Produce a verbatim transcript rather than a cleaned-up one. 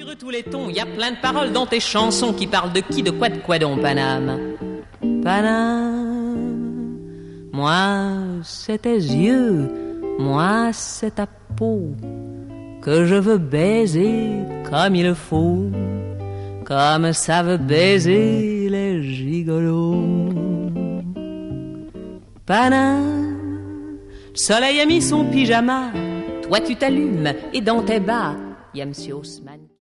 sur tous les tons, y a plein de paroles dans tes chansons qui parlent de qui, de quoi, de quoi donc, Paname. Paname, moi c'est tes yeux, moi c'est ta peau que je veux baiser comme il faut, comme savent baiser les gigolos. Paname, le soleil a mis son pyjama, toi tu t'allumes et dans tes bas, y a Monsieur Haussmann.